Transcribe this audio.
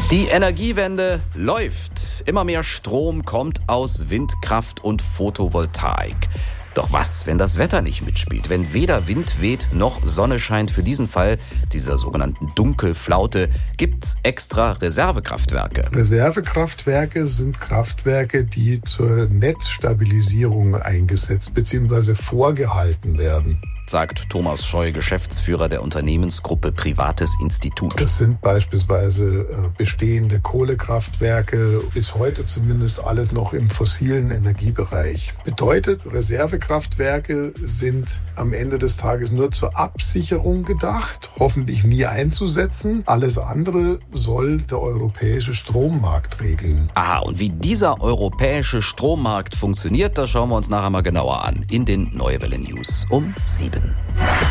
Die Energiewende läuft. Immer mehr Strom kommt aus Windkraft und Photovoltaik. Doch was, wenn das Wetter nicht mitspielt? Wenn weder Wind weht noch Sonne scheint? Für diesen Fall, dieser sogenannten Dunkelflaute, gibt's extra Reservekraftwerke. Reservekraftwerke sind Kraftwerke, die zur Netzstabilisierung eingesetzt bzw. vorgehalten werden. Sagt Thomas Scheu, Geschäftsführer der Unternehmensgruppe Privates Institut. Das sind beispielsweise bestehende Kohlekraftwerke, bis heute zumindest alles noch im fossilen Energiebereich. Bedeutet, Reservekraftwerke sind am Ende des Tages nur zur Absicherung gedacht, hoffentlich nie einzusetzen. Alles andere soll der europäische Strommarkt regeln. Aha, und wie dieser europäische Strommarkt funktioniert, das schauen wir uns nachher mal genauer an in den Neue Welle News um 7.